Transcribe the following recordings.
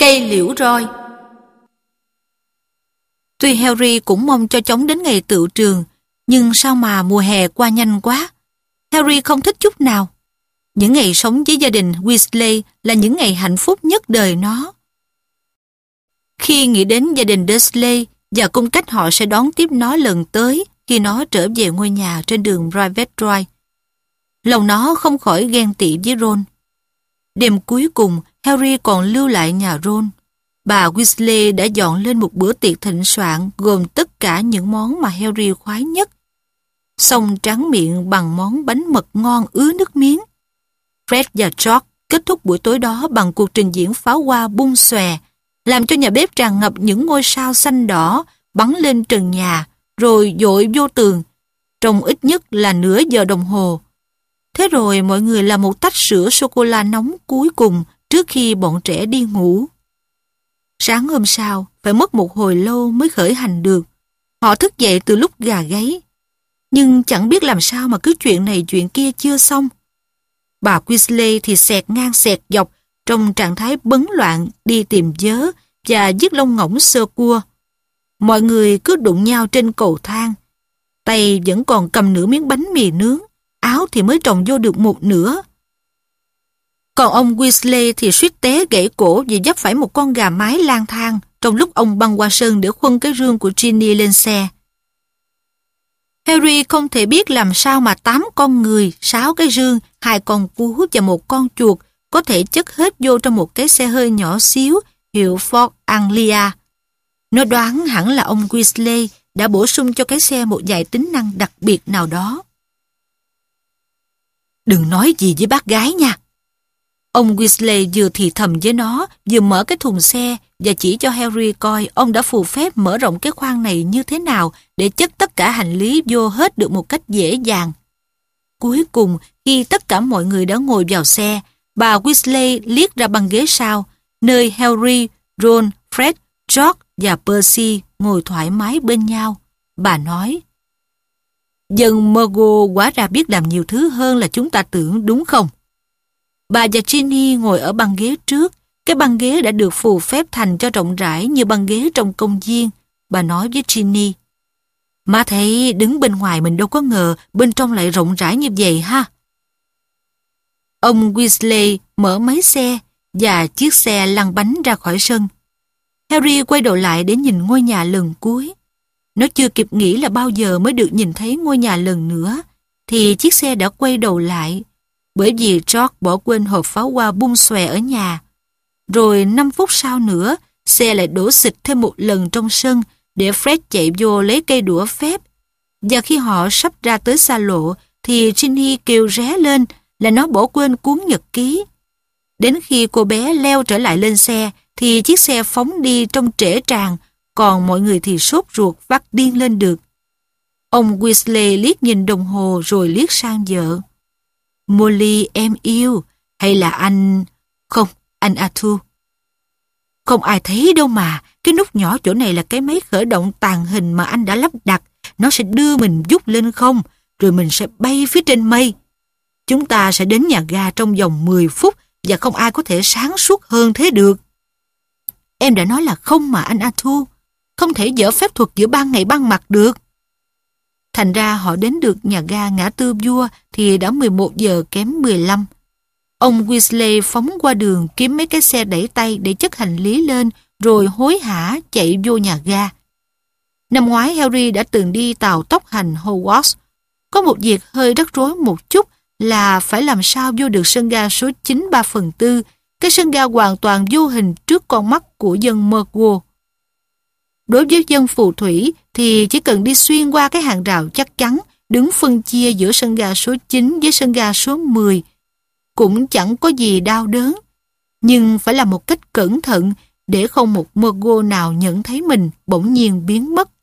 Cây liễu roi. Tuy Harry cũng mong cho chóng đến ngày tựu trường, nhưng sao mà mùa hè qua nhanh quá. Harry không thích chút nào. Những ngày sống với gia đình Weasley là những ngày hạnh phúc nhất đời nó. Khi nghĩ đến gia đình Dursley và cung cách họ sẽ đón tiếp nó lần tới khi nó trở về ngôi nhà trên đường Private Drive, lòng nó không khỏi ghen tị với Ron. Đêm cuối cùng, Harry còn lưu lại nhà Ron. Bà Weasley đã dọn lên một bữa tiệc thịnh soạn gồm tất cả những món mà Harry khoái nhất. Xong tráng miệng bằng món bánh mật ngon ứa nước miếng. Fred và George kết thúc buổi tối đó bằng cuộc trình diễn pháo hoa bung xòe, làm cho nhà bếp tràn ngập những ngôi sao xanh đỏ bắn lên trần nhà, rồi dội vô tường, trong ít nhất là nửa giờ đồng hồ. Thế rồi mọi người làm một tách sữa sô-cô-la nóng cuối cùng trước khi bọn trẻ đi ngủ. Sáng hôm sau, phải mất một hồi lâu mới khởi hành được. Họ thức dậy từ lúc gà gáy. Nhưng chẳng biết làm sao mà cứ chuyện này chuyện kia chưa xong. Bà Weasley thì xẹt ngang xẹt dọc, trong trạng thái bấn loạn đi tìm vớ và giết lông ngỗng sơ cua. Mọi người cứ đụng nhau trên cầu thang. Tay vẫn còn cầm nửa miếng bánh mì nướng, áo thì mới trồng vô được một nửa. Còn ông Weasley thì suýt té gãy cổ vì vấp phải một con gà mái lang thang trong lúc ông băng qua sân để khuân cái rương của Ginny lên xe. Harry không thể biết làm sao mà 8 con người, 6 cái rương, 2 con cú và một con chuột có thể chất hết vô trong một cái xe hơi nhỏ xíu hiệu Ford Anglia. Nó đoán hẳn là ông Weasley đã bổ sung cho cái xe một vài tính năng đặc biệt nào đó. Đừng nói gì với bác gái nha. Ông Weasley vừa thì thầm với nó, vừa mở cái thùng xe và chỉ cho Harry coi ông đã phù phép mở rộng cái khoang này như thế nào để chất tất cả hành lý vô hết được một cách dễ dàng. Cuối cùng, khi tất cả mọi người đã ngồi vào xe, bà Weasley liếc ra băng ghế sau, nơi Harry, Ron, Fred, George và Percy ngồi thoải mái bên nhau. Bà nói, dân Muggle hóa ra biết làm nhiều thứ hơn là chúng ta tưởng, đúng không? Bà và Ginny ngồi ở băng ghế trước. Cái băng ghế đã được phù phép thành cho rộng rãi như băng ghế trong công viên. Bà nói với Ginny, má thấy đứng bên ngoài mình đâu có ngờ bên trong lại rộng rãi như vậy ha. Ông Weasley mở máy xe và chiếc xe lăn bánh ra khỏi sân. Harry quay đầu lại để nhìn ngôi nhà lần cuối. Nó chưa kịp nghĩ là bao giờ mới được nhìn thấy ngôi nhà lần nữa, thì chiếc xe đã quay đầu lại, bởi vì George bỏ quên hộp pháo hoa bung xòe ở nhà. Rồi 5 phút sau nữa, xe lại đổ xịt thêm một lần trong sân để Fred chạy vô lấy cây đũa phép. Và khi họ sắp ra tới xa lộ, thì Ginny kêu ré lên là nó bỏ quên cuốn nhật ký. Đến khi cô bé leo trở lại lên xe, thì chiếc xe phóng đi trong trễ tràn, còn mọi người thì sốt ruột vắt điên lên được. Ông Weasley liếc nhìn đồng hồ rồi liếc sang vợ. Molly em yêu, hay là anh... Không, anh Arthur. Không ai thấy đâu mà, cái nút nhỏ chỗ này là cái máy khởi động tàng hình mà anh đã lắp đặt. Nó sẽ đưa mình vút lên không, rồi mình sẽ bay phía trên mây. Chúng ta sẽ đến nhà ga trong vòng 10 phút và không ai có thể sáng suốt hơn thế được. Em đã nói là không mà anh Arthur, không thể dở phép thuật giữa ban ngày ban mặt được. Thành ra họ đến được nhà ga ngã tư Vua thì đã 11 giờ kém 15. Ông Weasley phóng qua đường kiếm mấy cái xe đẩy tay để chất hành lý lên rồi hối hả chạy vô nhà ga. Năm ngoái Harry đã từng đi tàu tốc hành Hogwarts. Có một việc hơi rắc rối một chút là phải làm sao vô được sân ga số 9 3/4, cái sân ga hoàn toàn vô hình trước con mắt của dân Muggle. Đối với dân phù thủy thì chỉ cần đi xuyên qua cái hàng rào chắc chắn, đứng phân chia giữa sân ga số 9 với sân ga số 10. Cũng chẳng có gì đau đớn, nhưng phải làm một cách cẩn thận để không một Muggle nào nhận thấy mình bỗng nhiên biến mất.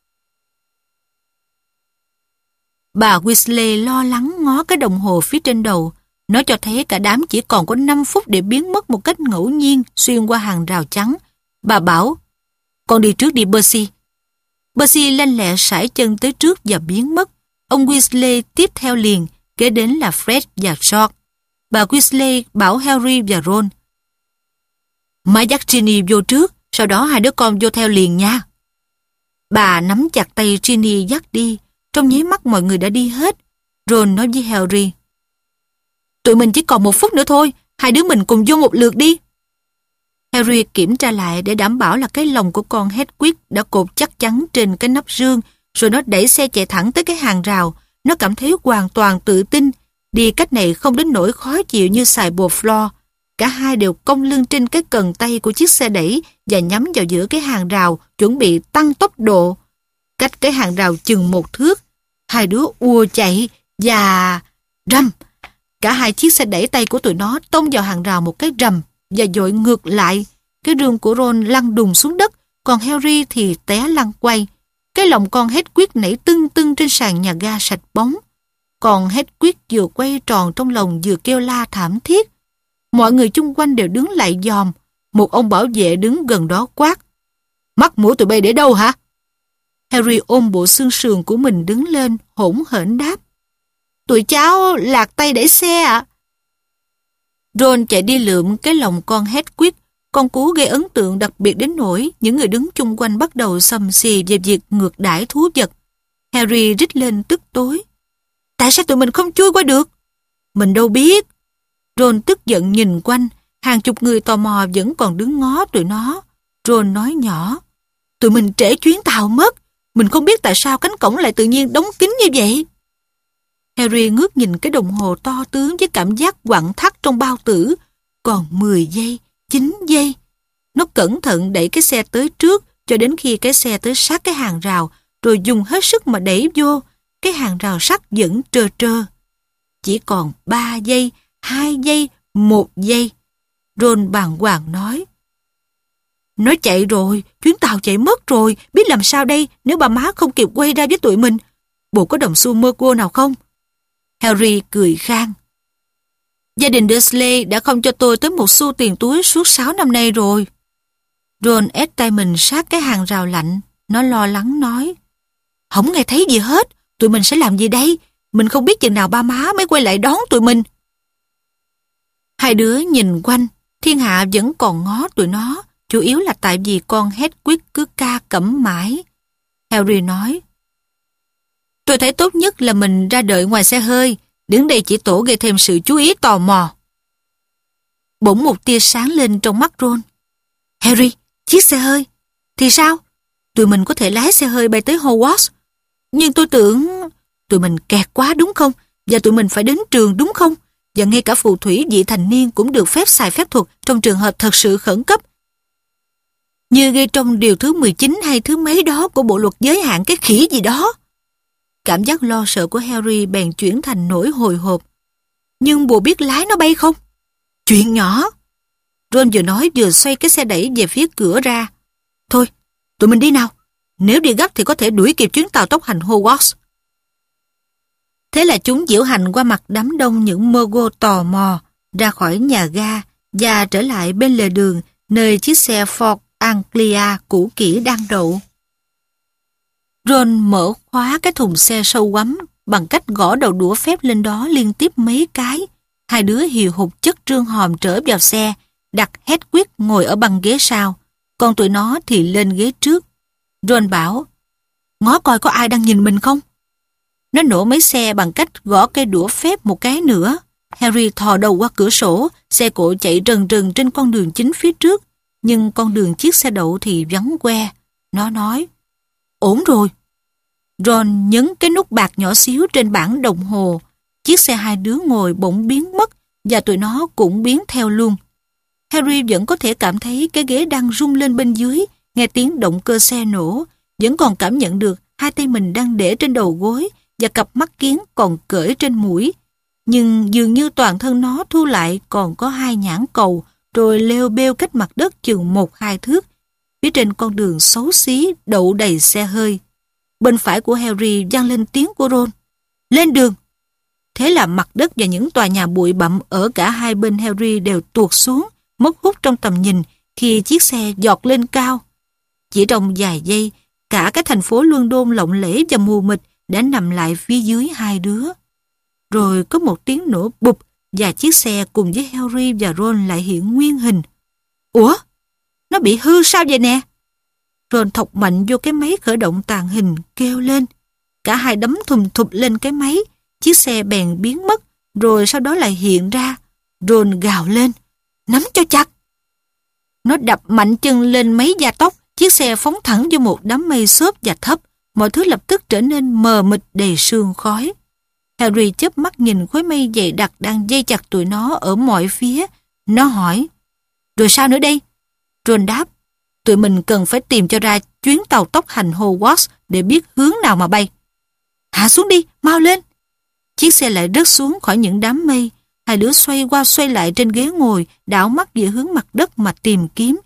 Bà Weasley lo lắng ngó cái đồng hồ phía trên đầu. Nó cho thấy cả đám chỉ còn có 5 phút để biến mất một cách ngẫu nhiên xuyên qua hàng rào trắng. Bà bảo, con đi trước đi Percy. Percy lanh lẹ sải chân tới trước và biến mất. Ông Weasley tiếp theo liền, kế đến là Fred và George. Bà Weasley bảo Harry và Ron, Má dắt Ginny vô trước, sau đó hai đứa con vô theo liền nha. Bà nắm chặt tay Ginny dắt đi, trong nháy mắt mọi người đã đi hết. Ron nói với Harry, tụi mình chỉ còn 1 phút nữa thôi, hai đứa mình cùng vô một lượt đi. Harry kiểm tra lại để đảm bảo là cái lồng của con Hedwig đã cột chắc chắn trên cái nắp rương, rồi nó đẩy xe chạy thẳng tới cái hàng rào. Nó cảm thấy hoàn toàn tự tin, đi cách này không đến nỗi khó chịu như xài bồ floor. Cả hai đều cong lưng trên cái cần tay của chiếc xe đẩy và nhắm vào giữa cái hàng rào, chuẩn bị tăng tốc độ. Cách cái hàng rào chừng 1 thước, hai đứa ùa chạy và rầm. Cả hai chiếc xe đẩy tay của tụi nó tông vào hàng rào một cái rầm và dội ngược lại. Cái rương của Ron lăn đùng xuống đất, còn Harry thì té lăn quay. Cái lồng con Hedwig nảy tưng tưng trên sàn nhà ga sạch bóng. Còn Hedwig vừa quay tròn trong lồng vừa kêu la thảm thiết. Mọi người chung quanh đều đứng lại dòm. Một ông bảo vệ đứng gần đó quát, mắt mũi tụi bay để đâu hả? Harry ôm bộ xương sườn của mình đứng lên, hỗn hển đáp, tụi cháu lạc tay đẩy xe ạ. Ron chạy đi lượm cái lồng con Hedwig, con cú gây ấn tượng đặc biệt đến nỗi những người đứng chung quanh bắt đầu xầm xì về việc ngược đãi thú vật. Harry rít lên tức tối, tại sao tụi mình không chui qua được? Mình đâu biết. Ron tức giận nhìn quanh, hàng chục người tò mò vẫn còn đứng ngó tụi nó. Ron nói nhỏ, tụi mình trễ chuyến tàu mất, mình không biết tại sao cánh cổng lại tự nhiên đóng kín như vậy. Harry ngước nhìn cái đồng hồ to tướng với cảm giác quặn thắt trong bao tử. Còn 10 giây, 9 giây. Nó cẩn thận đẩy cái xe tới trước cho đến khi cái xe tới sát cái hàng rào, rồi dùng hết sức mà đẩy vô. Cái hàng rào sắt vẫn trơ trơ. Chỉ còn 3 giây, 2 giây, 1 giây. Ron bàng hoàng nói, nó chạy rồi, chuyến tàu chạy mất rồi, biết làm sao đây nếu bà má không kịp quay ra với tụi mình. Bộ có đồng xu Mergo nào không? Harry cười khang. Gia đình Dursley đã không cho tôi tới 1 xu tiền túi suốt 6 năm nay rồi. Ron ép tay mình sát cái hàng rào lạnh. Nó lo lắng nói, không nghe thấy gì hết, tụi mình sẽ làm gì đây? Mình không biết chừng nào ba má mới quay lại đón tụi mình. Hai đứa nhìn quanh, thiên hạ vẫn còn ngó tụi nó, chủ yếu là tại vì con Hedwig cứ ca cẩm mãi. Harry nói, tôi thấy tốt nhất là mình ra đợi ngoài xe hơi, đứng đây chỉ tổ gây thêm sự chú ý tò mò. Bỗng một tia sáng lên trong mắt Ron. Harry, chiếc xe hơi. Thì sao? Tụi mình có thể lái xe hơi bay tới Hogwarts. Nhưng tôi tưởng tụi mình kẹt quá đúng không? Và tụi mình phải đến trường đúng không? Và ngay cả phù thủy vị thành niên cũng được phép xài phép thuật trong trường hợp thật sự khẩn cấp. Như ghi trong điều thứ 19 hay thứ mấy đó của bộ luật giới hạn cái khỉ gì đó. Cảm giác lo sợ của Harry bèn chuyển thành nỗi hồi hộp. Nhưng bộ biết lái nó bay không? Chuyện nhỏ. Ron vừa nói vừa xoay cái xe đẩy về phía cửa ra. Thôi, tụi mình đi nào. Nếu đi gấp thì có thể đuổi kịp chuyến tàu tốc hành Hogwarts. Thế là chúng diễu hành qua mặt đám đông những Mergo tò mò, ra khỏi nhà ga và trở lại bên lề đường nơi chiếc xe Ford Anglia cũ kỹ đang đậu. Ron mở khóa cái thùng xe sâu quắm bằng cách gõ đầu đũa phép lên đó liên tiếp mấy cái. Hai đứa hì hục chất trương hòm trở vào xe, đặt Hedwig ngồi ở băng ghế sau, còn tụi nó thì lên ghế trước. Ron bảo, ngó coi có ai đang nhìn mình không? Nó nổ máy xe bằng cách gõ cây đũa phép một cái nữa. Harry thò đầu qua cửa sổ, xe cộ chạy rần rần trên con đường chính phía trước, nhưng con đường chiếc xe đậu thì vắng que. Nó nói, ổn rồi. Ron nhấn cái nút bạc nhỏ xíu trên bảng đồng hồ. Chiếc xe hai đứa ngồi bỗng biến mất và tụi nó cũng biến theo luôn. Harry vẫn có thể cảm thấy cái ghế đang rung lên bên dưới, nghe tiếng động cơ xe nổ, vẫn còn cảm nhận được hai tay mình đang để trên đầu gối và cặp mắt kiến còn cởi trên mũi. Nhưng dường như toàn thân nó thu lại còn có 2 nhãn cầu, rồi leo beo cách mặt đất chừng 1-2 thước. Phía trên con đường xấu xí đậu đầy xe hơi. Bên phải của Harry vang lên tiếng của Ron. Lên đường! Thế là mặt đất và những tòa nhà bụi bặm ở cả hai bên Harry đều tuột xuống, mất hút trong tầm nhìn khi chiếc xe giọt lên cao. Chỉ trong vài giây, cả cái thành phố London lộng lẫy và mù mịt đã nằm lại phía dưới hai đứa. Rồi có một tiếng nổ bụp và chiếc xe cùng với Harry và Ron lại hiện nguyên hình. Ủa? nó bị hư sao vậy nè? Ron thọc mạnh vô cái máy khởi động tàng hình, kêu lên. Cả hai đấm thùm thụp lên cái máy, chiếc xe bèn biến mất, rồi sau đó lại hiện ra. Ron gào lên, nắm cho chặt. Nó đập mạnh chân lên máy gia tốc, chiếc xe phóng thẳng vô một đám mây xốp và thấp, mọi thứ lập tức trở nên mờ mịt đầy sương khói. Harry chớp mắt nhìn khối mây dày đặc đang dây chặt tụi nó ở mọi phía. Nó hỏi, rồi sao nữa đây? Ron đáp, tụi mình cần phải tìm cho ra chuyến tàu tốc hành Hogwarts để biết hướng nào mà bay. Hạ xuống đi, mau lên. Chiếc xe lại rớt xuống khỏi những đám mây. Hai đứa xoay qua xoay lại trên ghế ngồi, đảo mắt về hướng mặt đất mà tìm kiếm.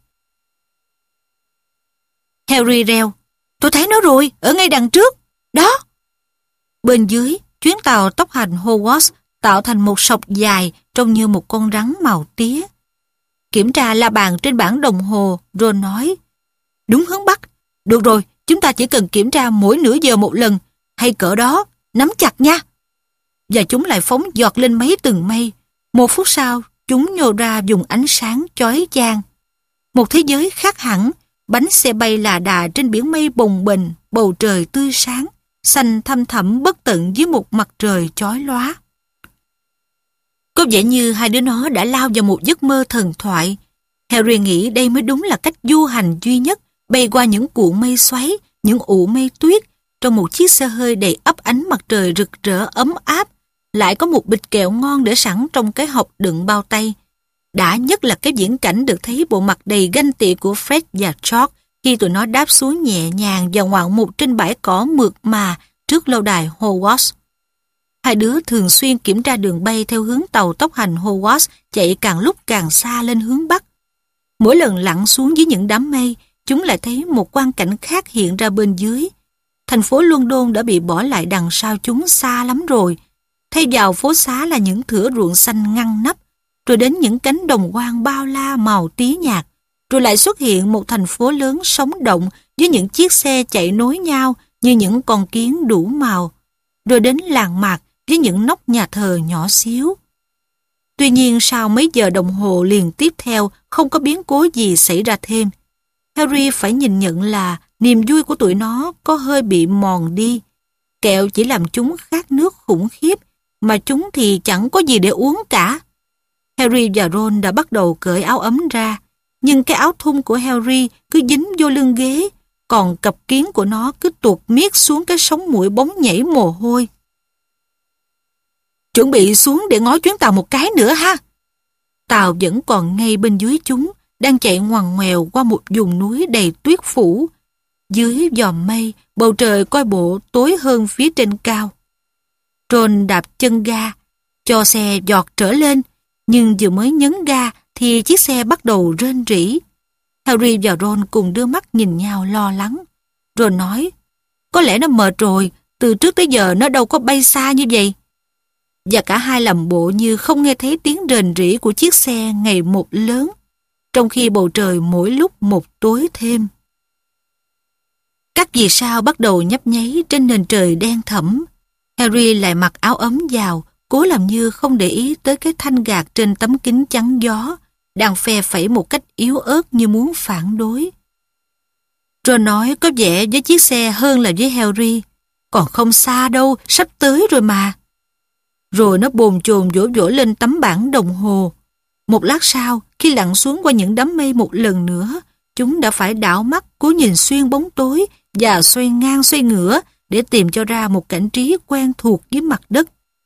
Harry reo, tôi thấy nó rồi, ở ngay đằng trước. Đó! Bên dưới, chuyến tàu tốc hành Hogwarts tạo thành một sọc dài trông như một con rắn màu tía. Kiểm tra la bàn trên bảng đồng hồ, Ron nói, đúng hướng Bắc. Được rồi, chúng ta chỉ cần kiểm tra mỗi nửa giờ một lần, hay cỡ đó, nắm chặt nha. Và chúng lại phóng giọt lên mấy tầng mây. 1 phút sau, chúng nhô ra dùng ánh sáng chói chang. Một thế giới khác hẳn, bánh xe bay là đà trên biển mây bồng bềnh, bầu trời tươi sáng, xanh thăm thẳm bất tận dưới một mặt trời chói lóa. Có vẻ như hai đứa nó đã lao vào một giấc mơ thần thoại. Harry nghĩ đây mới đúng là cách du hành duy nhất, bay qua những cuộn mây xoáy, những ụ mây tuyết, trong một chiếc xe hơi đầy ắp ánh mặt trời rực rỡ ấm áp, lại có một bịch kẹo ngon để sẵn trong cái hộp đựng bao tay. Đã nhất là cái viễn cảnh được thấy bộ mặt đầy ganh tị của Fred và George khi tụi nó đáp xuống nhẹ nhàng và ngoạn mục trên bãi cỏ mượt mà trước lâu đài Hogwarts. Hai đứa thường xuyên kiểm tra đường bay theo hướng tàu tốc hành Hogwarts chạy càng lúc càng xa lên hướng Bắc. Mỗi lần lặn xuống dưới những đám mây, chúng lại thấy một quang cảnh khác hiện ra bên dưới. Thành phố London đã bị bỏ lại đằng sau chúng xa lắm rồi. Thay vào phố xá là những thửa ruộng xanh ngăn nắp, rồi đến những cánh đồng hoang bao la màu tía nhạt, rồi lại xuất hiện một thành phố lớn sống động với những chiếc xe chạy nối nhau như những con kiến đủ màu, rồi đến làng mạc với những nóc nhà thờ nhỏ xíu. Tuy nhiên sau mấy giờ đồng hồ liền tiếp theo không có biến cố gì xảy ra thêm. Harry phải nhìn nhận là niềm vui của tụi nó có hơi bị mòn đi. Kẹo chỉ làm chúng khát nước khủng khiếp, mà chúng thì chẳng có gì để uống cả. Harry và Ron đã bắt đầu cởi áo ấm ra, nhưng cái áo thun của Harry cứ dính vô lưng ghế, còn cặp kiến của nó cứ tuột miết xuống cái sống mũi bóng nhảy mồ hôi. Chuẩn bị xuống để ngó chuyến tàu một cái nữa ha. Tàu vẫn còn ngay bên dưới chúng, đang chạy ngoằn ngoèo qua một vùng núi đầy tuyết phủ. Dưới giòm mây, bầu trời coi bộ tối hơn phía trên cao. Ron đạp chân ga, cho xe giọt trở lên, nhưng vừa mới nhấn ga thì chiếc xe bắt đầu rên rỉ. Harry và Ron cùng đưa mắt nhìn nhau lo lắng. Ron nói, có lẽ nó mệt rồi, từ trước tới giờ nó đâu có bay xa như vậy. Và cả hai làm bộ như không nghe thấy tiếng rền rỉ của chiếc xe ngày một lớn, trong khi bầu trời mỗi lúc một tối thêm. Các vì sao bắt đầu nhấp nháy trên nền trời đen thẫm. Harry lại mặc áo ấm vào, cố làm như không để ý tới cái thanh gạt trên tấm kính chắn gió, đang phe phẩy một cách yếu ớt như muốn phản đối. Ron nói có vẻ với chiếc xe hơn là với Harry. Còn không xa đâu, sắp tới rồi mà. Rồi nó bồn chồn vỗ vỗ lên tấm bảng đồng hồ. Một lát sau, khi lặn xuống qua những đám mây một lần nữa, chúng đã phải đảo mắt cố nhìn xuyên bóng tối và xoay ngang xoay ngửa để tìm cho ra một cảnh trí quen thuộc dưới mặt đất.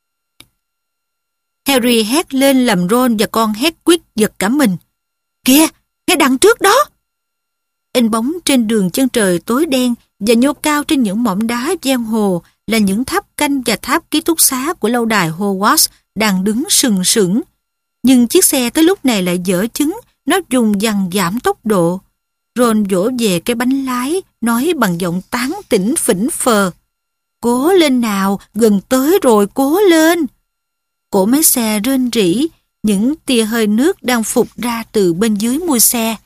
Harry hét lên làm Ron và con Hedwig giật cả mình. Kìa, ngay đằng trước đó! In bóng trên đường chân trời tối đen và nhô cao trên những mỏm đá ven hồ là những tháp canh và tháp ký túc xá của lâu đài Hogwarts đang đứng sừng sững. Nhưng chiếc xe tới lúc này lại dở chứng, nó dùng dằn giảm tốc độ. Ron vỗ về cái bánh lái, nói bằng giọng tán tỉnh phỉnh phờ. Cố lên nào, gần tới rồi, cố lên. Cổ máy xe rên rỉ, những tia hơi nước đang phụt ra từ bên dưới mui xe.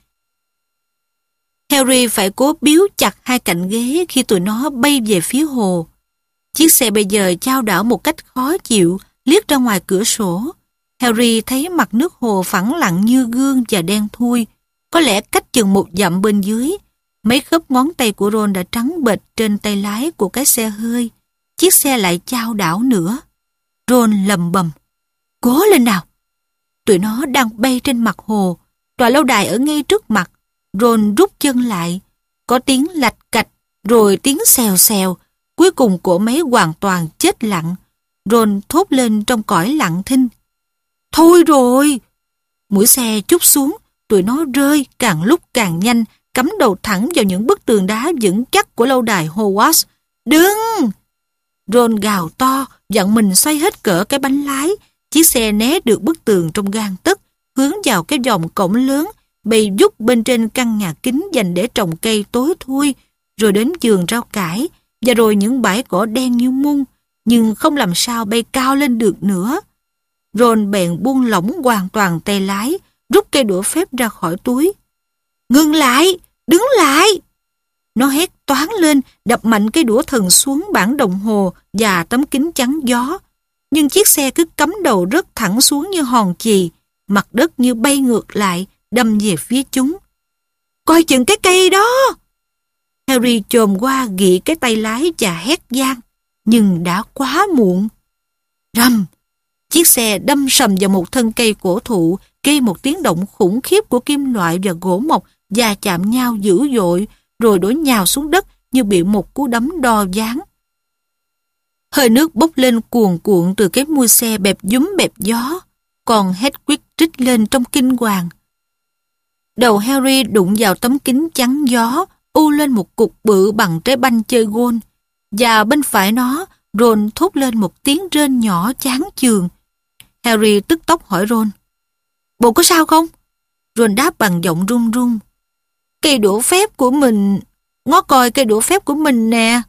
Harry phải cố biếu chặt hai cạnh ghế khi tụi nó bay về phía hồ. Chiếc xe bây giờ chao đảo một cách khó chịu, liếc ra ngoài cửa sổ. Harry thấy mặt nước hồ phẳng lặng như gương và đen thui. Có lẽ cách chừng 1 dặm bên dưới, mấy khớp ngón tay của Ron đã trắng bệch trên tay lái của cái xe hơi. Chiếc xe lại chao đảo nữa. Ron lầm bầm: cố lên nào! Tụi nó đang bay trên mặt hồ, tòa lâu đài ở ngay trước mặt. Ron rút chân lại, có tiếng lạch cạch, rồi tiếng xèo xèo. Cuối cùng cỗ máy hoàn toàn chết lặng. Ron thốt lên trong cõi lặng thinh: thôi rồi! Mũi xe trút xuống, tụi nó rơi càng lúc càng nhanh, cắm đầu thẳng vào những bức tường đá vững chắc của lâu đài Hogwarts. Đừng! Ron gào to, dặn mình xoay hết cỡ cái bánh lái. Chiếc xe né được bức tường trong gang tấc, hướng vào cái vòng cổng lớn, bay vút bên trên căn nhà kính dành để trồng cây tối thui, rồi đến vườn rau cải, và rồi những bãi cỏ đen như mung, nhưng không làm sao bay cao lên được nữa. Ron bèn buông lỏng hoàn toàn tay lái, rút cây đũa phép ra khỏi túi. Ngừng lại! Đứng lại! Nó hét toáng lên, đập mạnh cây đũa thần xuống bảng đồng hồ và tấm kính chắn gió. Nhưng chiếc xe cứ cắm đầu rớt thẳng xuống như hòn chì, mặt đất như bay ngược lại, đâm về phía chúng. Coi chừng cái cây đó! Harry chồm qua gị cái tay lái và hét vang, nhưng đã quá muộn. Rầm! Chiếc xe đâm sầm vào một thân cây cổ thụ, gây một tiếng động khủng khiếp của kim loại và gỗ mộc va chạm nhau dữ dội, rồi đổ nhào xuống đất như bị một cú đấm đo ván. Hơi nước bốc lên cuồn cuộn từ cái mui xe bẹp dúm bẹp gió, còn Hedwig rít lên trong kinh hoàng. Đầu Harry đụng vào tấm kính chắn gió, u lên một cục bự bằng trái banh chơi gôn, và bên phải nó, Ron thốt lên một tiếng rên nhỏ chán chường. Harry tức tốc hỏi Ron: bộ có sao không? Ron đáp bằng giọng run run: cây đũa phép của mình, ngó coi cây đũa phép của mình nè.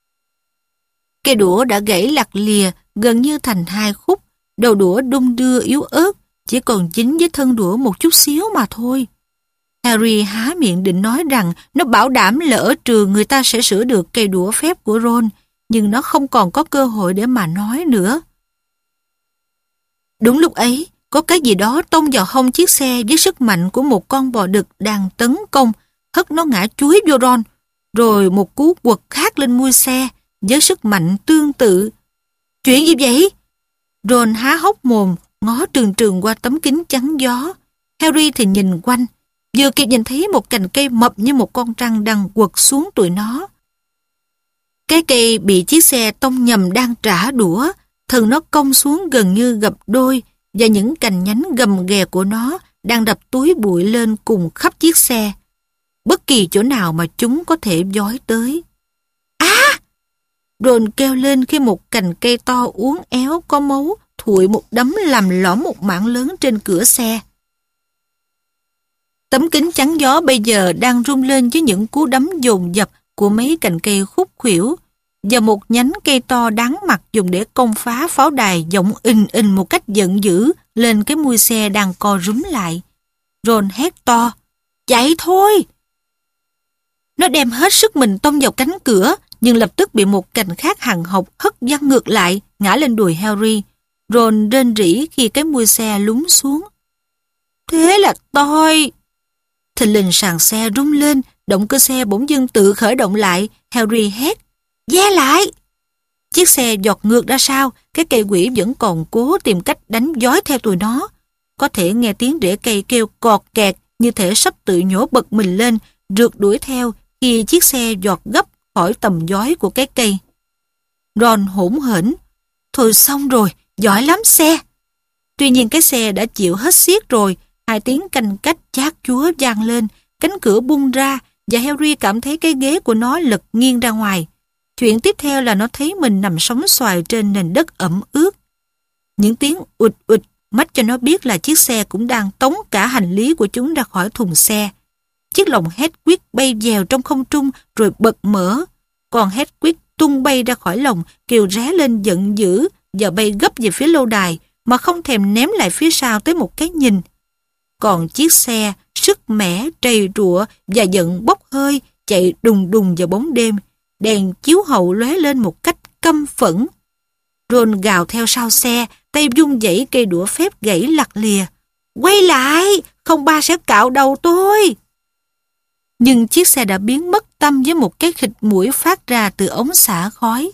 Cây đũa đã gãy lặt lìa, gần như thành 2 khúc, đầu đũa đung đưa yếu ớt, chỉ còn dính với thân đũa một chút xíu mà thôi. Harry há miệng định nói rằng nó bảo đảm lỡ trường người ta sẽ sửa được cây đũa phép của Ron, nhưng nó không còn có cơ hội để mà nói nữa. Đúng lúc ấy, có cái gì đó tông vào hông chiếc xe với sức mạnh của một con bò đực đang tấn công, hất nó ngã chúi vô Ron, rồi một cú quật khác lên mui xe với sức mạnh tương tự. Chuyện gì vậy? Ron há hốc mồm, ngó trừng trừng qua tấm kính chắn gió. Harry thì nhìn quanh, vừa kịp nhìn thấy một cành cây mập như một con trăng đang quật xuống tụi nó. Cái cây bị chiếc xe tông nhầm đang trả đũa, thân nó cong xuống gần như gập đôi, và những cành nhánh gầm ghè của nó đang đập túi bụi lên cùng khắp chiếc xe. Bất kỳ chỗ nào mà chúng có thể dối tới. À! Ron kêu lên khi một cành cây to uốn éo có máu thụi một đấm làm lõm một mảng lớn trên cửa xe. Tấm kính chắn gió bây giờ đang rung lên với những cú đấm dồn dập của mấy cành cây khúc khuỷu, và một nhánh cây to đáng mặt dùng để công phá pháo đài giọng ình ình một cách giận dữ lên cái mui xe đang co rúm lại. Ron hét to: chạy thôi! Nó đem hết sức mình tông vào cánh cửa, nhưng lập tức bị một cành khác hằn học hất văng ngược lại, ngã lên đùi Harry. Ron rên rỉ khi cái mui xe lún xuống. Thế là tôi... Thình lình sàn xe rung lên, động cơ xe bỗng dưng tự khởi động lại. Harry hét: "Ve lại!" Chiếc xe giọt ngược ra sau, cái cây quỷ vẫn còn cố tìm cách đánh dói theo tụi nó. Có thể nghe tiếng rễ cây kêu cọt kẹt như thể sắp tự nhổ bật mình lên, rượt đuổi theo khi chiếc xe giọt gấp khỏi tầm dói của cái cây. Ron hỗn hển: "Thôi xong rồi, giỏi lắm xe!" Tuy nhiên cái xe đã chịu hết xiết rồi. 2 tiếng canh cách chát chúa vang lên, cánh cửa bung ra và Harry cảm thấy cái ghế của nó lật nghiêng ra ngoài. Chuyện tiếp theo là nó thấy mình nằm sóng xoài trên nền đất ẩm ướt. Những tiếng ụt ụt mách cho nó biết là chiếc xe cũng đang tống cả hành lý của chúng ra khỏi thùng xe. Chiếc lồng Hedwig bay dèo trong không trung rồi bật mở. Còn Hedwig tung bay ra khỏi lồng, kêu ré lên giận dữ và bay gấp về phía lâu đài mà không thèm ném lại phía sau tới một cái nhìn. Còn chiếc xe sức mẻ, trầy trụa và giận bốc hơi chạy đùng đùng vào bóng đêm. Đèn chiếu hậu lóe lên một cách căm phẫn. Ron gào theo sau xe, tay vung vẩy cây đũa phép gãy lặt lìa. "Quay lại! không ba sẽ cạo đầu tôi. Nhưng chiếc xe đã biến mất tăm với một cái khịt mũi phát ra từ ống xả khói.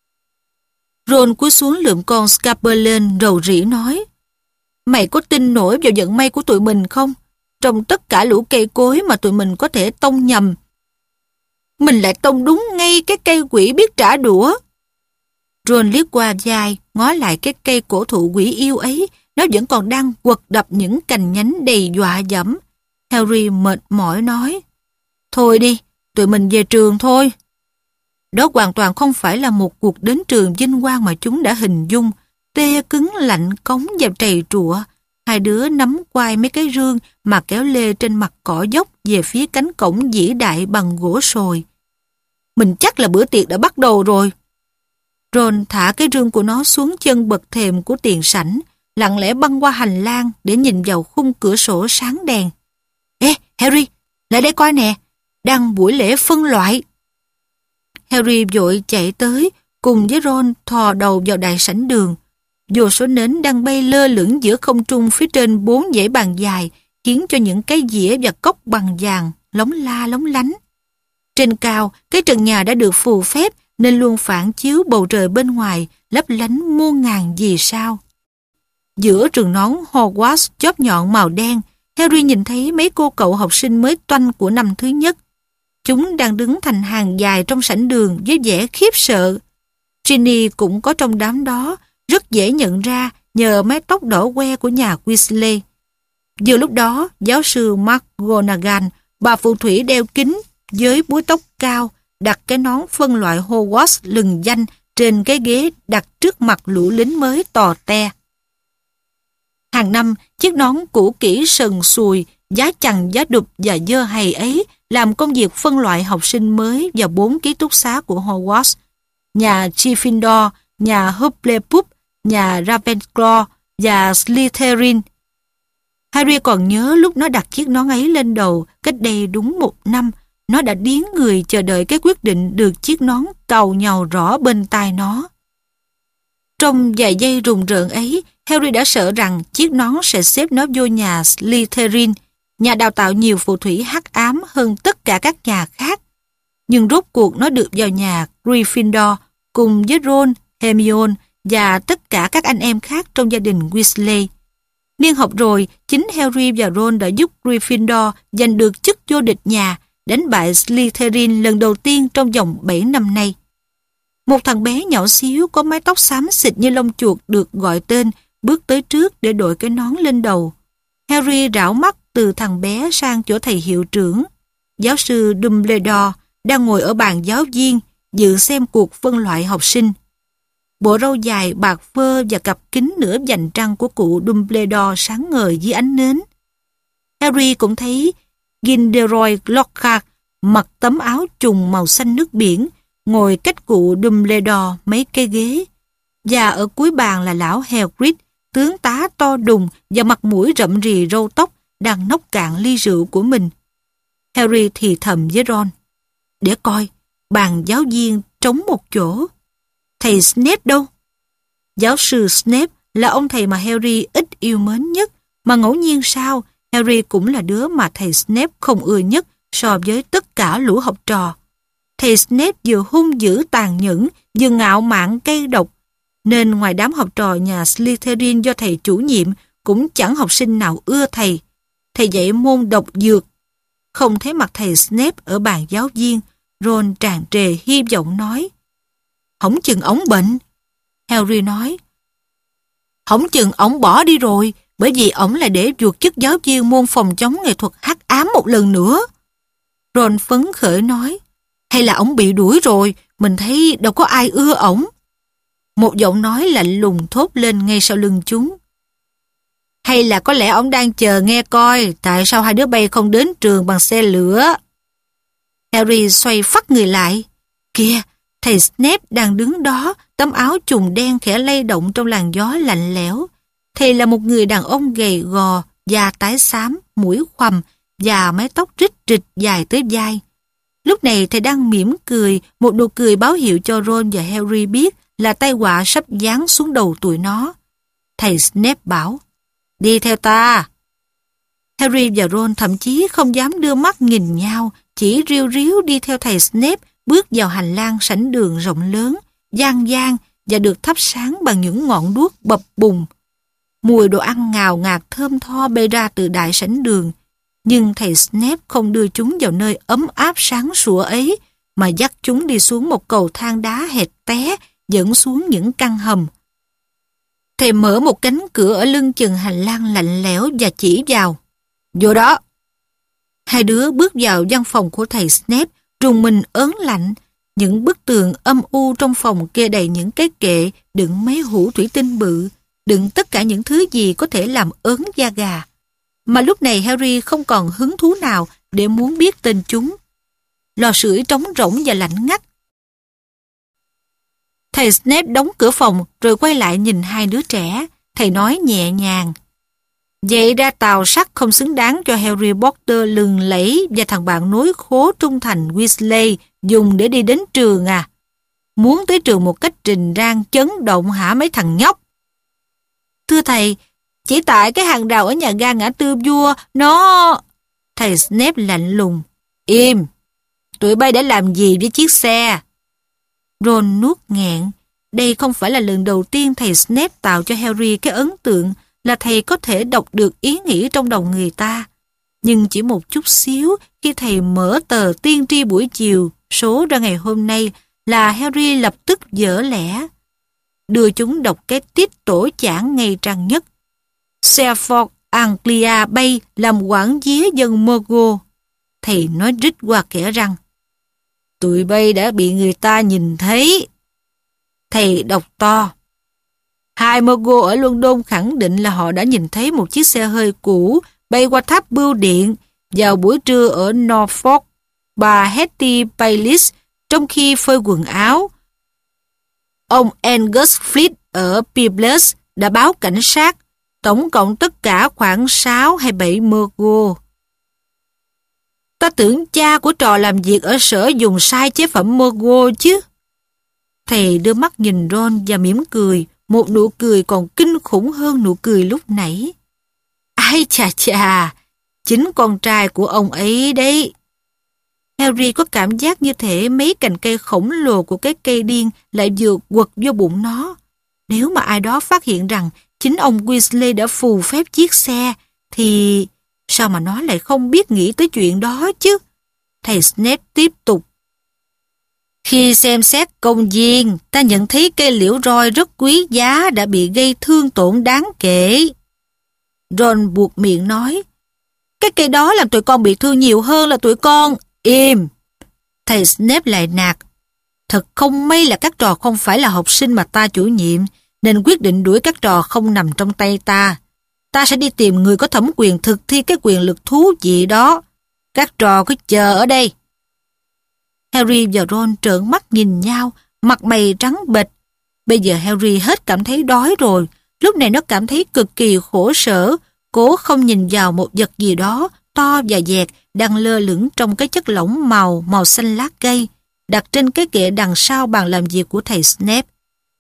Ron cúi xuống lượm con Scarper lên rầu rĩ nói, mày có tin nổi vào vận may của tụi mình không? Trong tất cả lũ cây cối mà tụi mình có thể tông nhầm, mình lại tông đúng ngay cái cây quỷ biết trả đũa. Ron liếc qua vai, ngó lại cái cây cổ thụ quỷ yêu ấy, nó vẫn còn đang quật đập những cành nhánh đầy dọa dẫm. Harry mệt mỏi nói, thôi đi, tụi mình về trường thôi. Đó hoàn toàn không phải là một cuộc đến trường vinh quang mà chúng đã hình dung, tê cứng lạnh cống và trầy trụa. Hai đứa nắm quai mấy cái rương mà kéo lê trên mặt cỏ dốc về phía cánh cổng vĩ đại bằng gỗ sồi. Mình chắc là bữa tiệc đã bắt đầu rồi. Ron thả cái rương của nó xuống chân bậc thềm của tiền sảnh, lặng lẽ băng qua hành lang để nhìn vào khung cửa sổ sáng đèn. Ê, Harry, lại đây coi nè, đang buổi lễ phân loại. Harry vội chạy tới, cùng với Ron thò đầu vào đại sảnh đường. Vô số nến đang bay lơ lửng giữa không trung phía trên 4 dãy bàn dài, khiến cho những cái dĩa và cốc bằng vàng lóng la lóng lánh. Trên cao, cái trần nhà đã được phù phép nên luôn phản chiếu bầu trời bên ngoài, lấp lánh muôn ngàn vì sao. Giữa rừng nón Hogwarts chóp nhọn màu đen, Harry nhìn thấy mấy cô cậu học sinh mới toanh của năm thứ nhất. Chúng đang đứng thành hàng dài trong sảnh đường với vẻ khiếp sợ. Ginny cũng có trong đám đó, rất dễ nhận ra nhờ mái tóc đỏ que của nhà Weasley. Vừa lúc đó, giáo sư McGonagall, bà phù thủy đeo kính với búi tóc cao, đặt cái nón phân loại Hogwarts lừng danh trên cái ghế đặt trước mặt lũ lính mới tò te. Hàng năm, chiếc nón cũ kỹ sần sùi, giá chằng giá đục và dơ hầy ấy làm công việc phân loại học sinh mới vào 4 ký túc xá của Hogwarts. Nhà Gryffindor, nhà Hufflepuff, nhà Ravenclaw và Slytherin. Harry còn nhớ lúc nó đặt chiếc nón ấy lên đầu cách đây đúng 1 năm, nó đã điếng người chờ đợi cái quyết định được chiếc nón càu nhàu rõ bên tai nó. Trong vài giây rùng rợn ấy, Harry đã sợ rằng chiếc nón sẽ xếp nó vô nhà Slytherin, nhà đào tạo nhiều phù thủy hắc ám hơn tất cả các nhà khác. Nhưng rốt cuộc nó được vào nhà Gryffindor cùng với Ron, Hermione và tất cả các anh em khác trong gia đình Weasley. Niên học rồi, chính Harry và Ron đã giúp Gryffindor giành được chức vô địch nhà, đánh bại Slytherin lần đầu tiên trong vòng 7 năm nay. Một thằng bé nhỏ xíu có mái tóc xám xịt như lông chuột được gọi tên bước tới trước để đội cái nón lên đầu. Harry rảo mắt từ thằng bé sang chỗ thầy hiệu trưởng. Giáo sư Dumbledore đang ngồi ở bàn giáo viên dự xem cuộc phân loại học sinh. Bộ râu dài bạc phơ và cặp kính nửa vành trăng của cụ Dumbledore sáng ngời dưới ánh nến. Harry cũng thấy Gilderoy Lockhart mặc tấm áo trùng màu xanh nước biển, ngồi cách cụ Dumbledore mấy cây ghế. Và ở cuối bàn là lão Hagrid, tướng tá to đùng và mặt mũi rậm rì râu tóc, đang nốc cạn ly rượu của mình. Harry thì thầm với Ron, để coi, bàn giáo viên trống một chỗ. Thầy Snape đâu? Giáo sư Snape là ông thầy mà Harry ít yêu mến nhất, mà ngẫu nhiên sao, Harry cũng là đứa mà thầy Snape không ưa nhất so với tất cả lũ học trò. Thầy Snape vừa hung dữ tàn nhẫn, vừa ngạo mạn cay độc, nên ngoài đám học trò nhà Slytherin do thầy chủ nhiệm cũng chẳng học sinh nào ưa thầy. Thầy dạy môn độc dược. Không thấy mặt thầy Snape ở bàn giáo viên, Ron tràn trề hy vọng nói, hổng chừng ổng bệnh. Harry nói, hổng chừng ổng bỏ đi rồi, bởi vì ổng lại để vụt chức giáo viên môn phòng chống nghệ thuật hắc ám một lần nữa. Ron phấn khởi nói, hay là ổng bị đuổi rồi, mình thấy đâu có ai ưa ổng. Một giọng nói lạnh lùng thốt lên ngay sau lưng chúng. Hay là có lẽ ổng đang chờ nghe coi tại sao hai đứa bay không đến trường bằng xe lửa. Harry xoay phắt người lại. Kìa, thầy Snape đang đứng đó, tấm áo trùng đen khẽ lay động trong làn gió lạnh lẽo. Thầy là một người đàn ông gầy gò, da tái xám, mũi khoằm và mái tóc rít rịch dài tới vai. Lúc này thầy đang mỉm cười, một nụ cười báo hiệu cho Ron và Harry biết là tai họa sắp giáng xuống đầu tụi nó. Thầy Snape bảo, đi theo ta. Harry và Ron thậm chí không dám đưa mắt nhìn nhau, chỉ riu riu đi theo thầy Snape bước vào hành lang sảnh đường rộng lớn, gian gian và được thắp sáng bằng những ngọn đuốc bập bùng. Mùi đồ ăn ngào ngạt thơm tho bay ra từ đại sảnh đường, nhưng thầy Snape không đưa chúng vào nơi ấm áp sáng sủa ấy, mà dắt chúng đi xuống một cầu thang đá hẹp té dẫn xuống những căn hầm. Thầy mở một cánh cửa ở lưng chừng hành lang lạnh lẽo và chỉ vào. Vô đó! Hai đứa bước vào văn phòng của thầy Snape, rùng mình ớn lạnh. Những bức tường âm u trong phòng kê đầy những cái kệ đựng mấy hũ thủy tinh bự, đựng tất cả những thứ gì có thể làm ớn da gà. Mà lúc này Harry không còn hứng thú nào để muốn biết tên chúng. Lò sưởi trống rỗng và lạnh ngắt. Thầy Snape đóng cửa phòng rồi quay lại nhìn hai đứa trẻ. Thầy nói nhẹ nhàng. Vậy ra tàu sắt không xứng đáng cho Harry Potter lừng lẫy và thằng bạn nối khố trung thành Weasley dùng để đi đến trường à? Muốn tới trường một cách trình rang chấn động hả mấy thằng nhóc? Thưa thầy, chỉ tại cái hàng rào ở nhà ga ngã tư vua, nó... Thầy Snape lạnh lùng. Im! Tụi bay đã làm gì với chiếc xe? Ron nuốt nghẹn. Đây không phải là lần đầu tiên thầy Snape tạo cho Harry cái ấn tượng là thầy có thể đọc được ý nghĩ trong đầu người ta. Nhưng chỉ một chút xíu khi thầy mở tờ tiên tri buổi chiều số ra ngày hôm nay là Harry lập tức dở lẽ. Đưa chúng đọc cái tiết tổ chảng ngày trăng nhất. Seaford Anglia bay làm quản vía dân Muggle. Thầy nói rít qua kẽ răng. Tụi bay đã bị người ta nhìn thấy. Thầy đọc to. Hai Muggle ở London khẳng định là họ đã nhìn thấy một chiếc xe hơi cũ bay qua tháp bưu điện vào buổi trưa ở Norfolk. Bà Hetty Baylis trong khi phơi quần áo. Ông Angus Flint ở Peebles đã báo cảnh sát. Tổng cộng tất cả khoảng 6 hay 7 Muggle. Ta tưởng cha của trò làm việc ở sở dùng sai chế phẩm Muggle chứ. Thầy đưa mắt nhìn Ron và mỉm cười, một nụ cười còn kinh khủng hơn nụ cười lúc nãy. Ai chà chà, chính con trai của ông ấy đấy. Harry có cảm giác như thể mấy cành cây khổng lồ của cái cây điên lại vừa quật vô bụng nó. Nếu mà ai đó phát hiện rằng chính ông Weasley đã phù phép chiếc xe, thì sao mà nó lại không biết nghĩ tới chuyện đó chứ? Thầy Snape tiếp tục. Khi xem xét công viên, ta nhận thấy cây liễu roi rất quý giá đã bị gây thương tổn đáng kể. Ron buộc miệng nói, cái cây đó làm tụi con bị thương nhiều hơn là tụi con. Im! Thầy Snape lại nạt. Thật không may là các trò không phải là học sinh mà ta chủ nhiệm, nên quyết định đuổi các trò không nằm trong tay ta. Ta sẽ đi tìm người có thẩm quyền thực thi cái quyền lực thú vị đó. Các trò cứ chờ ở đây. Harry và Ron trợn mắt nhìn nhau, mặt mày trắng bệch. Bây giờ Harry hết cảm thấy đói rồi. Lúc này nó cảm thấy cực kỳ khổ sở, cố không nhìn vào một vật gì đó to và dẹt đang lơ lửng trong cái chất lỏng màu xanh lá cây, đặt trên cái kệ đằng sau bàn làm việc của thầy Snape.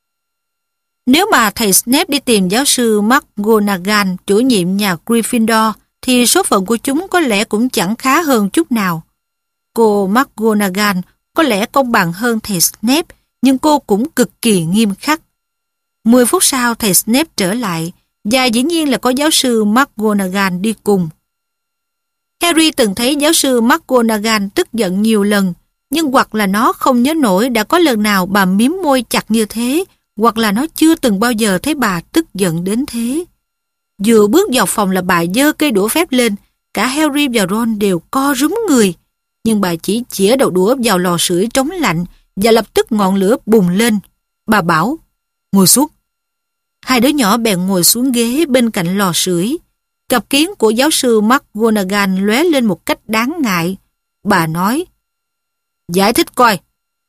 Nếu mà thầy Snape đi tìm giáo sư McGonagall, chủ nhiệm nhà Gryffindor, thì số phận của chúng có lẽ cũng chẳng khá hơn chút nào. Cô McGonagall có lẽ công bằng hơn thầy Snape, nhưng cô cũng cực kỳ nghiêm khắc. 10 phút sau thầy Snape trở lại, và dĩ nhiên là có giáo sư McGonagall đi cùng. Harry từng thấy giáo sư McGonagall tức giận nhiều lần, nhưng hoặc là nó không nhớ nổi đã có lần nào bà miếm môi chặt như thế, hoặc là nó chưa từng bao giờ thấy bà tức giận đến thế. Vừa bước vào phòng là bà giơ cây đũa phép lên, cả Harry và Ron đều co rúm người, nhưng bà chỉ chĩa đầu đũa vào lò sưởi trống lạnh và lập tức ngọn lửa bùng lên. Bà bảo, ngồi xuống. Hai đứa nhỏ bèn ngồi xuống ghế bên cạnh lò sưởi. Cặp kiến của giáo sư McGonagall lóe lên một cách đáng ngại. Bà nói, giải thích coi.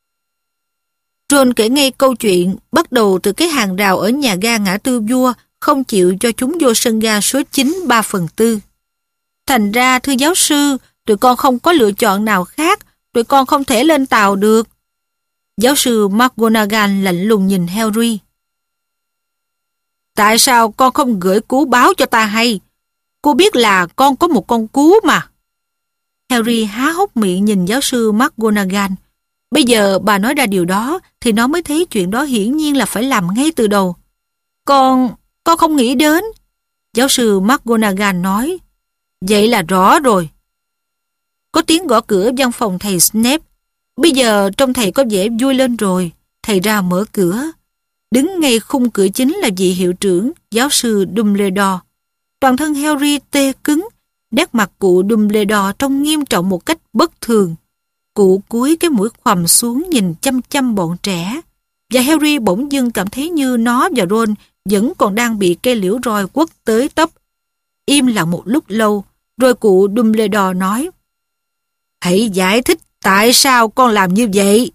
Ron kể ngay câu chuyện, bắt đầu từ cái hàng rào ở nhà ga ngã tư vua, không chịu cho chúng vô sân ga số 9 3/4. Thành ra, thưa giáo sư, tụi con không có lựa chọn nào khác, tụi con không thể lên tàu được. Giáo sư McGonagall lạnh lùng nhìn Harry. Tại sao con không gửi cú báo cho ta hay? Cô biết là con có một con cú mà. Harry há hốc miệng nhìn giáo sư McGonagall. Bây giờ bà nói ra điều đó thì nó mới thấy chuyện đó hiển nhiên là phải làm ngay từ đầu. Con không nghĩ đến. Giáo sư McGonagall nói. Vậy là rõ rồi. Có tiếng gõ cửa văn phòng thầy Snape. Bây giờ trông thầy có vẻ vui lên rồi. Thầy ra mở cửa. Đứng ngay khung cửa chính là vị hiệu trưởng, giáo sư Dumbledore. Toàn thân Harry tê cứng. Nét mặt cụ Dumbledore trông nghiêm trọng một cách bất thường. Cụ cúi cái mũi khoằm xuống nhìn chăm chăm bọn trẻ. Và Harry bỗng dưng cảm thấy như nó và Ron vẫn còn đang bị cây liễu roi quất tới tấp. Im lặng một lúc lâu, rồi cụ Dumbledore nói: Hãy giải thích tại sao con làm như vậy.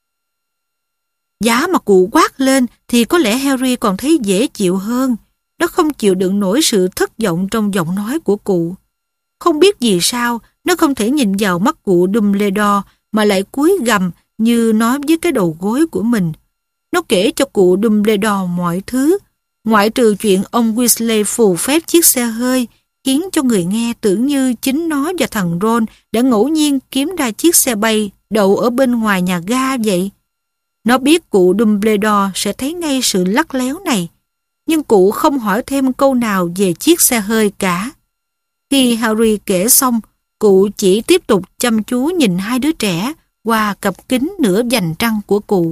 Giá mà cụ quát lên thì có lẽ Harry còn thấy dễ chịu hơn. Nó không chịu đựng nổi sự thất vọng trong giọng nói của cụ. Không biết vì sao, nó không thể nhìn vào mắt cụ Dumbledore mà lại cúi gằm như nói với cái đầu gối của mình. Nó kể cho cụ Dumbledore mọi thứ, ngoại trừ chuyện ông Weasley phù phép chiếc xe hơi, khiến cho người nghe tưởng như chính nó và thằng Ron đã ngẫu nhiên kiếm ra chiếc xe bay đậu ở bên ngoài nhà ga vậy. Nó biết cụ Dumbledore sẽ thấy ngay sự lắt léo này, nhưng cụ không hỏi thêm câu nào về chiếc xe hơi cả. Khi Harry kể xong, cụ chỉ tiếp tục chăm chú nhìn hai đứa trẻ qua cặp kính nửa vành trăng của cụ.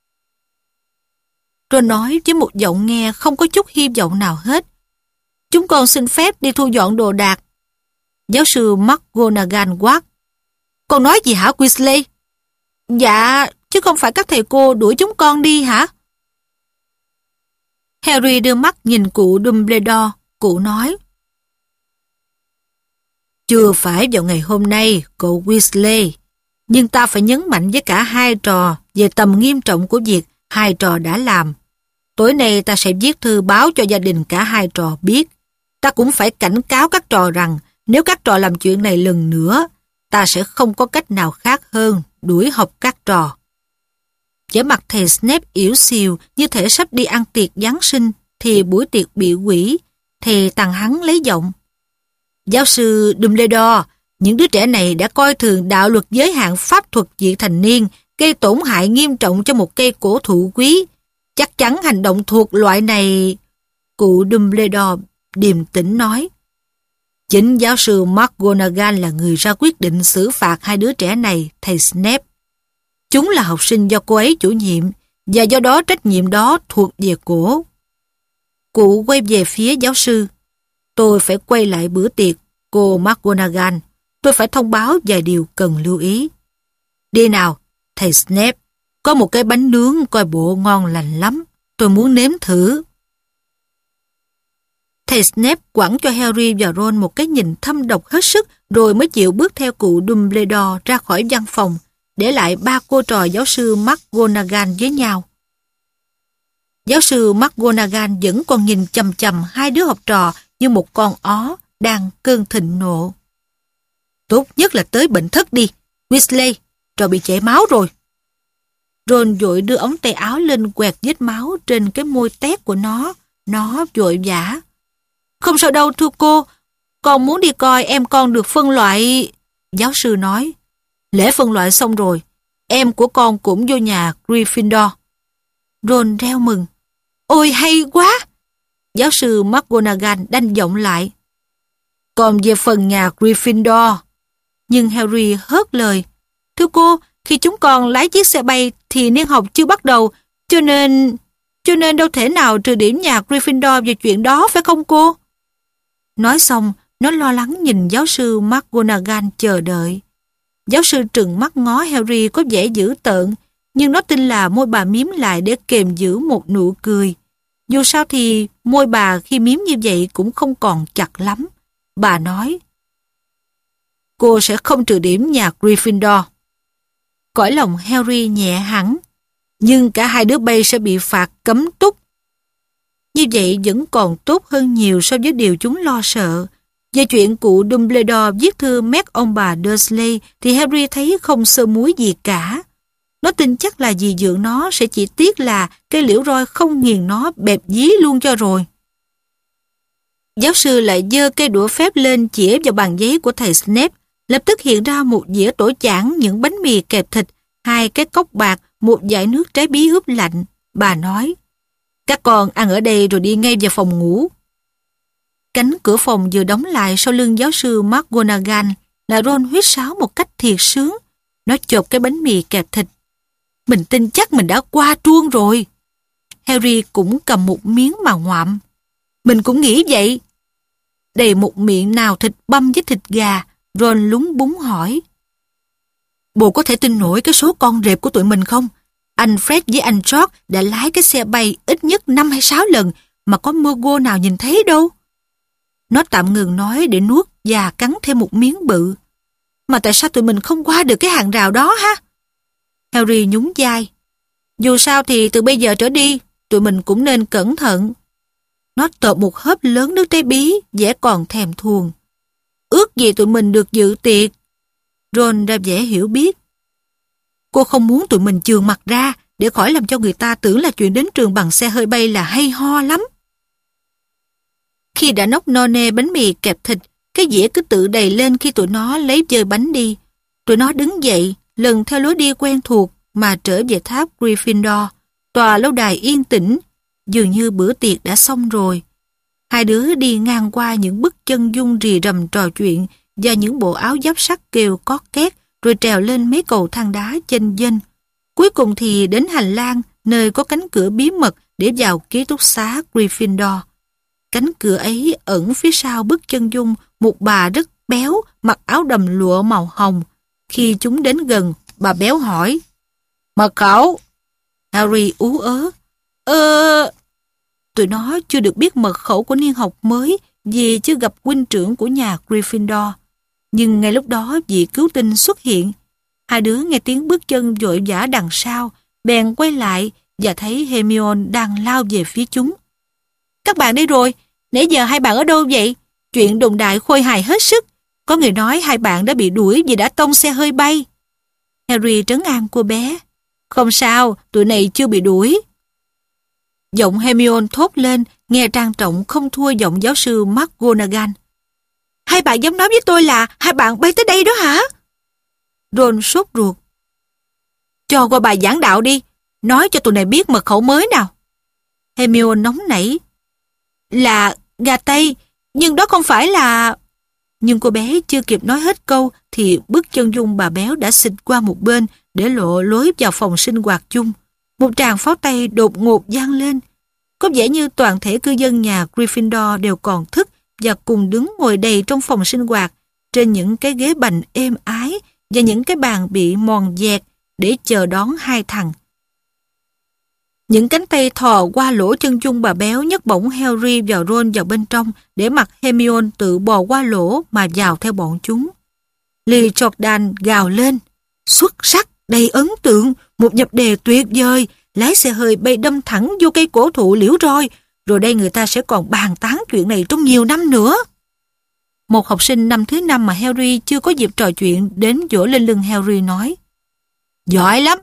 Rồi nói với một giọng nghe không có chút hy vọng nào hết: Chúng con xin phép đi thu dọn đồ đạc. Giáo sư McGonagall quát: Con nói gì hả Weasley? Dạ, chứ không phải các thầy cô đuổi chúng con đi hả? Harry đưa mắt nhìn cụ Dumbledore. Cụ nói: Chưa phải vào ngày hôm nay, cậu Weasley, nhưng ta phải nhấn mạnh với cả hai trò về tầm nghiêm trọng của việc hai trò đã làm. Tối nay ta sẽ viết thư báo cho gia đình cả hai trò biết. Ta cũng phải cảnh cáo các trò rằng nếu các trò làm chuyện này lần nữa, ta sẽ không có cách nào khác hơn đuổi học các trò. Vẻ mặt thầy Snape ỉu xìu như thể sắp đi ăn tiệc Giáng sinh thì buổi tiệc bị hủy. Thầy tằng hắn lấy giọng: Giáo sư Dumbledore, những đứa trẻ này đã coi thường đạo luật giới hạn pháp thuật vị thành niên, gây tổn hại nghiêm trọng cho một cây cổ thụ quý. Chắc chắn hành động thuộc loại này... Cụ Dumbledore điềm tĩnh nói: Chính giáo sư McGonagall là người ra quyết định xử phạt hai đứa trẻ này, thầy Snape. Chúng là học sinh do cô ấy chủ nhiệm, và do đó trách nhiệm đó thuộc về cổ. Cụ quay về phía giáo sư: Tôi phải quay lại bữa tiệc, cô McGonagall. Tôi phải thông báo vài điều cần lưu ý. Đi nào, thầy Snape. Có một cái bánh nướng coi bộ ngon lành lắm. Tôi muốn nếm thử. Thầy Snape quẳng cho Harry và Ron một cái nhìn thâm độc hết sức, rồi mới chịu bước theo cụ Dumbledore ra khỏi văn phòng, để lại ba cô trò giáo sư McGonagall với nhau. Giáo sư McGonagall vẫn còn nhìn chằm chằm hai đứa học trò như một con ó đang cơn thịnh nộ. Tốt nhất là tới bệnh thất đi, Weasley, trò bị chảy máu rồi. Ron vội đưa ống tay áo lên quẹt vết máu trên cái môi tét của nó. Nó vội vã: Không sao đâu thưa cô, con muốn đi coi em con được phân loại. Giáo sư nói: Lễ phân loại xong rồi, em của con cũng vô nhà Gryffindor. Ron reo mừng: Ôi hay quá! Giáo sư McGonagall đanh giọng lại: Còn về phần nhà Gryffindor. Nhưng Harry hớt lời: Thưa cô, khi chúng con lái chiếc xe bay thì niên học chưa bắt đầu, cho nên đâu thể nào trừ điểm nhà Gryffindor về chuyện đó, phải không cô? Nói xong, nó lo lắng nhìn giáo sư McGonagall chờ đợi. Giáo sư trừng mắt ngó Harry có vẻ dữ tợn, nhưng nó tin là môi bà mím lại để kềm giữ một nụ cười. Dù sao thì môi bà khi mím như vậy cũng không còn chặt lắm. Bà nói: Cô sẽ không trừ điểm nhà Gryffindor. Cõi lòng Harry nhẹ hẳn. Nhưng cả hai đứa bay sẽ bị phạt cấm túc. Như vậy vẫn còn tốt hơn nhiều so với điều chúng lo sợ. Về chuyện cụ Dumbledore viết thư mét ông bà Dursley thì Harry thấy không sơ muối gì cả. Nó tin chắc là dì dượng nó sẽ chỉ tiếc là cây liễu roi không nghiền nó bẹp dí luôn cho rồi. Giáo sư lại giơ cây đũa phép lên chĩa vào bàn giấy của thầy Snape. Lập tức hiện ra một dĩa tỏi chảng, những bánh mì kẹp thịt, 2 cái cốc bạc, một dải nước trái bí ướp lạnh. Bà nói, các con ăn ở đây rồi đi ngay vào phòng ngủ. Cánh cửa phòng vừa đóng lại sau lưng giáo sư McGonagall, là Ron huýt sáo một cách thiệt sướng. Nó chộp cái bánh mì kẹp thịt. Mình tin chắc mình đã qua truông rồi. Harry cũng cầm một miếng mà ngoạm. Mình cũng nghĩ vậy. Đầy một miệng nào thịt băm với thịt gà, Ron lúng búng hỏi. Bồ có thể tin nổi cái số con rệp của tụi mình không? Anh Fred với anh George đã lái cái xe bay ít nhất 5 hay 6 lần mà có Muggle nào nhìn thấy đâu. Nó tạm ngừng nói để nuốt và cắn thêm một miếng bự. Mà tại sao tụi mình không qua được cái hàng rào đó ha? Harry nhún vai. Dù sao thì từ bây giờ trở đi, tụi mình cũng nên cẩn thận. Nó tợp một hớp lớn nước trái bí, vẻ còn thèm thuồng. Ước gì tụi mình được dự tiệc. Ron ra vẻ hiểu biết. Cô không muốn tụi mình chườn mặt ra để khỏi làm cho người ta tưởng là chuyện đến trường bằng xe hơi bay là hay ho lắm. Khi đã nốc no nê bánh mì kẹp thịt, cái dĩa cứ tự đầy lên khi tụi nó lấy dơi bánh đi. Tụi nó đứng dậy, lần theo lối đi quen thuộc mà trở về tháp Gryffindor, tòa lâu đài yên tĩnh, dường như bữa tiệc đã xong rồi. Hai đứa đi ngang qua những bức chân dung rì rầm trò chuyện và những bộ áo giáp sắt kêu cót két, rồi trèo lên mấy cầu thang đá chênh vênh. Cuối cùng thì đến hành lang, nơi có cánh cửa bí mật để vào ký túc xá Gryffindor. Cánh cửa ấy ẩn phía sau bức chân dung một bà rất béo, mặc áo đầm lụa màu hồng. Khi chúng đến gần, bà béo hỏi, mật khẩu. Harry ú ớ. Tụi nó chưa được biết mật khẩu của niên học mới vì chưa gặp huynh trưởng của nhà Gryffindor. Nhưng ngay lúc đó vị cứu tinh xuất hiện. Hai đứa nghe tiếng bước chân vội vã đằng sau, bèn quay lại và thấy Hermione đang lao về phía chúng. Các bạn đây rồi, nãy giờ hai bạn ở đâu vậy? Chuyện đồn đại khôi hài hết sức. Có người nói hai bạn đã bị đuổi vì đã tông xe hơi bay. Harry trấn an cô bé. Không sao, tụi này chưa bị đuổi. Giọng Hermione thốt lên, nghe trang trọng không thua giọng giáo sư McGonagall. Hai bạn dám nói với tôi là hai bạn bay tới đây đó hả? Ron sốt ruột. Cho qua bài giảng đạo đi, nói cho tụi này biết mật khẩu mới nào. Hermione nóng nảy. Là gà Tây, nhưng đó không phải là... Nhưng cô bé chưa kịp nói hết câu thì bức chân dung bà béo đã xịt qua một bên để lộ lối vào phòng sinh hoạt chung. Một tràng pháo tay đột ngột vang lên. Có vẻ như toàn thể cư dân nhà Gryffindor đều còn thức và cùng đứng ngồi đầy trong phòng sinh hoạt trên những cái ghế bành êm ái và những cái bàn bị mòn dẹt để chờ đón hai thằng. Những cánh tay thò qua lỗ chân dung bà béo nhấc bổng Harry và Ron vào bên trong để mặc Hermione tự bò qua lỗ mà vào theo bọn chúng. Lee Jordan gào lên. Xuất sắc, đầy ấn tượng, một nhập đề tuyệt vời, lái xe hơi bay đâm thẳng vô cây cổ thụ liễu roi, rồi đây người ta sẽ còn bàn tán chuyện này trong nhiều năm nữa. Một học sinh năm thứ 5 mà Harry chưa có dịp trò chuyện đến vỗ lên lưng Harry nói. Giỏi lắm.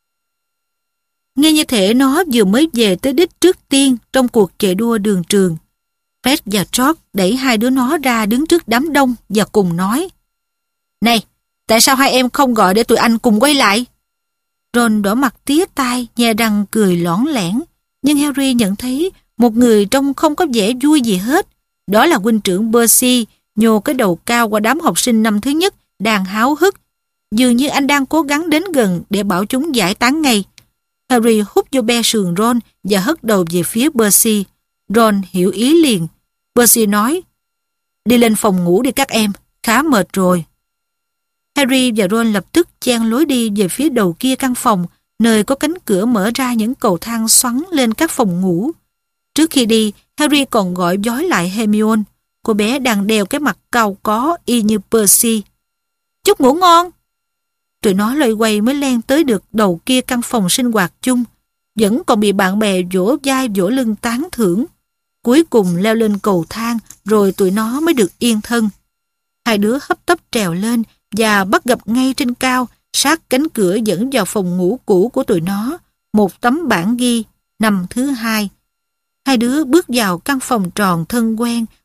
Nghe như thể nó vừa mới về tới đích trước tiên trong cuộc chạy đua đường trường. Fred và George đẩy hai đứa nó ra đứng trước đám đông và cùng nói. Này, tại sao hai em không gọi để tụi anh cùng quay lại? Ron đỏ mặt tía tai, nhe răng cười lõng lẻn. Nhưng Harry nhận thấy một người trông không có vẻ vui gì hết. Đó là huynh trưởng Percy, nhô cái đầu cao qua đám học sinh năm thứ nhất, đang háo hức. Dường như anh đang cố gắng đến gần để bảo chúng giải tán ngay. Harry hút vô be sườn Ron và hất đầu về phía Percy. Ron hiểu ý liền. Percy nói, đi lên phòng ngủ đi các em, khá mệt rồi. Harry và Ron lập tức chen lối đi về phía đầu kia căn phòng, nơi có cánh cửa mở ra những cầu thang xoắn lên các phòng ngủ. Trước khi đi, Harry còn gọi vói lại Hermione. Cô bé đang đeo cái mặt cau có y như Percy. Chúc ngủ ngon. Tụi nó loay quay mới len tới được đầu kia căn phòng sinh hoạt chung, vẫn còn bị bạn bè vỗ vai vỗ lưng tán thưởng. Cuối cùng leo lên cầu thang, rồi tụi nó mới được yên thân. Hai đứa hấp tấp trèo lên và bắt gặp ngay trên cao, sát cánh cửa dẫn vào phòng ngủ cũ của tụi nó, một tấm bảng ghi năm thứ 2. Hai đứa bước vào căn phòng tròn thân quen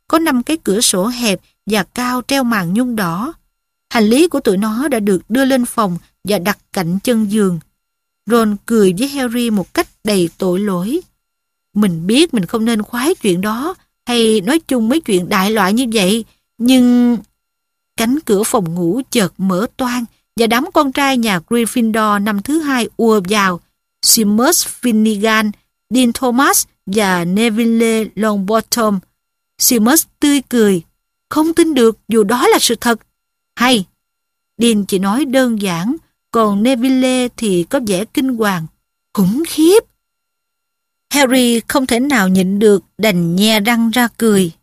có 5 cái cửa sổ hẹp và cao treo màn nhung đỏ. Hành lý của tụi nó đã được đưa lên phòng và đặt cạnh chân giường. Ron cười với Harry một cách đầy tội lỗi. Mình biết mình không nên khoái chuyện đó, hay nói chung mấy chuyện đại loại như vậy, nhưng... Cánh cửa phòng ngủ chợt mở toang và đám con trai nhà Gryffindor năm thứ 2 ùa vào. Seamus Finnegan, Dean Thomas và Neville Longbottom. Seamus tươi cười. Không tin được dù đó là sự thật. Hay. Dean chỉ nói đơn giản, còn Neville thì có vẻ kinh hoàng. Khủng khiếp. Harry không thể nào nhịn được, đành nhe răng ra cười.